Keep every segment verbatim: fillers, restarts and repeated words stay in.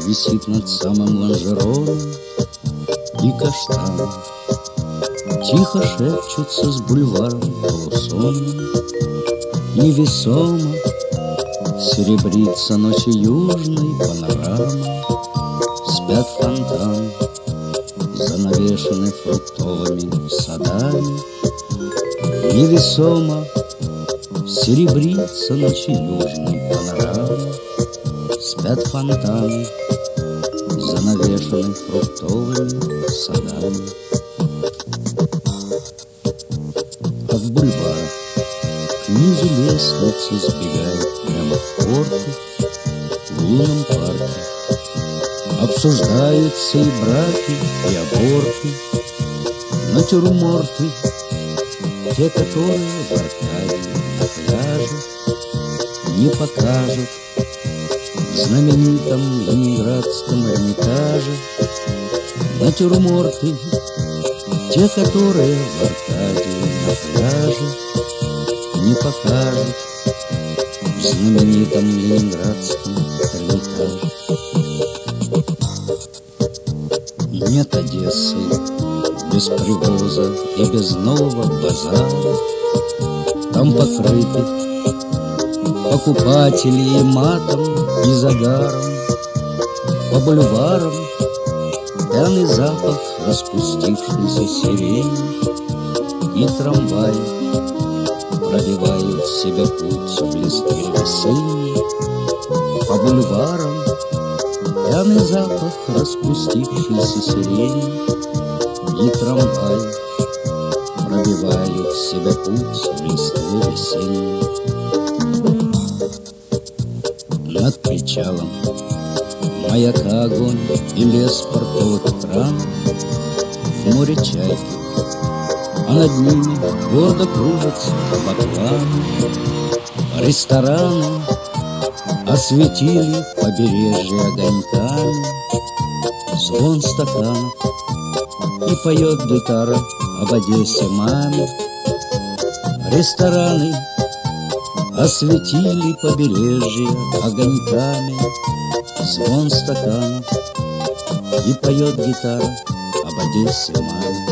висит над самым лонжероном, и каштаны тихо шепчутся с бульваром полусонным. Невесомо серебрится ночью южной панорамы, спят фонтаны, занавешены фруктовыми садами. Невесомо серебрится ночью южной панорамы, спят фонтаны, занавешены фруктовыми садами. А в бульварах к низу лестницы сбегает прямо в порты, в лунном парке обсуждаются и браки, и аборты, натюрморты, те, которые в Аркадии на пляже не покажут в знаменитом ленинградском Эрмитаже. Натюрморты, те, которые в Аркадии на пляже не покажут в знаменитом ленинградском Эрмитаже. Нет Одессы без привоза и без нового базара. Там покрыты покупатели и матом, и загаром. По бульварам пьяный запах распустившейся сирени, и трамваи пробивают себе путь в листве весенней. По бульварам пьяный запах распустившейся сирени, и трамваи пробивают себе путь в листве весенней. Над причалом маяка огонь и лес портовых кран, в море чайки, а над ними гордо кружатся бакланы. Рестораны осветили побережье огоньками, звон стаканов, и поет гитара об Одессе маме. Рестораны осветили побережье огоньками, звон стаканов, и поет гитара об Одессе маме.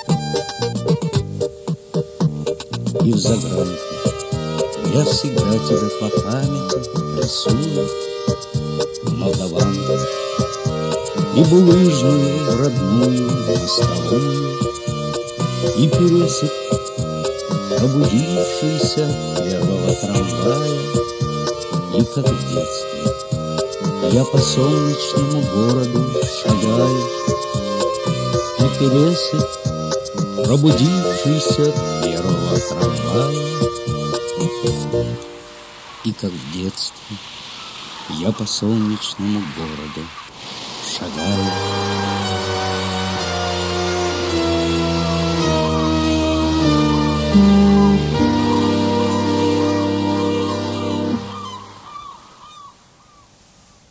И в загранке я всегда тебя по памяти рисую, молдаванку и булыжную родную мостовую, и пересек пробудившийся первого трамвая. И как в детстве я по солнечному городу шагаю, и пересек пробудившийся первого трамвая. И как в детстве я по солнечному городу шагаю.